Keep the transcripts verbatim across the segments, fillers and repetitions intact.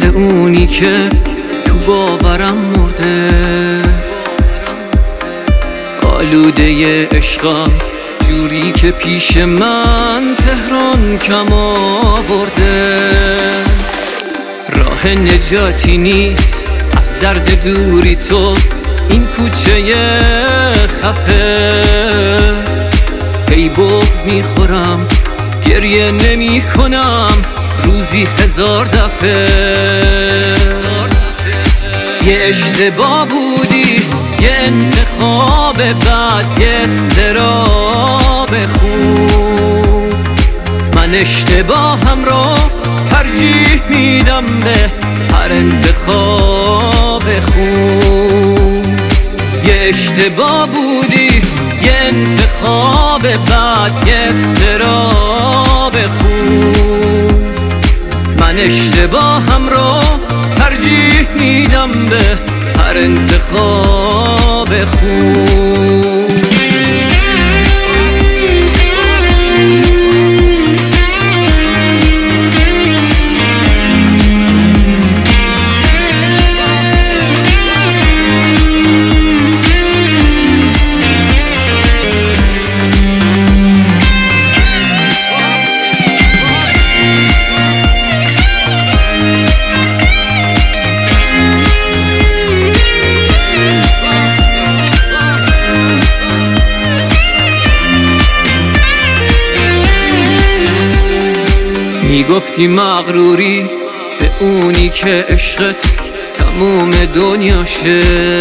اونی که تو باورم مرده. آلوده عشقم جوری که پیش من تهران کم آورده. راه نجاتی نیست از درد دوری تو این کوچه خفه. هی بغض میخورم گریه نمی کنم روزی هزار دفعه. یه اشتباه بودی، یه انتخاب بد، یه استراب خوب. من اشتباهم رو ترجیح میدم به هر انتخاب خوب. یه اشتباه بودی، یه انتخاب بد، یه استراب خوب. من اشتباهم رو ترجیح میدم به هر انتخاب خوب. میگفتی مغروری به اونی که عشقت تموم دنیاشه.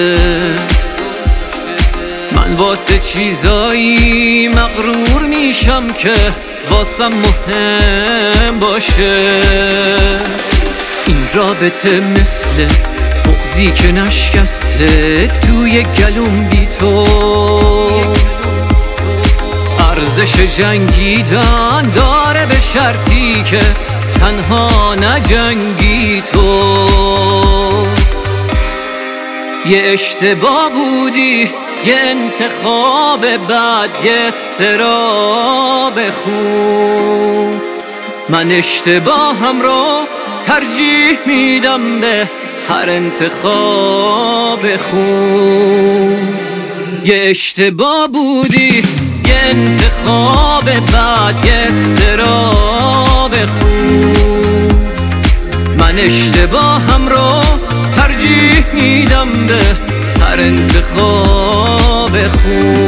من واسه چیزایی مغرور میشم که واسم مهم باشه. این رابطه مثل بغضی که نشکسته توی گلوم بی تو. ارزش جنگیدن داره به شرطی که تنها نجنگی تو. یه اشتباه بودی، یه انتخاب بد، یه استراب خوب. من اشتباهم رو ترجیح میدم به هر انتخاب خوب. یه اشتباه بودی، یه انتخاب بد، یه استراب خوب. من اشتباهم رو ترجیح میدم به هر انتخاب خوب.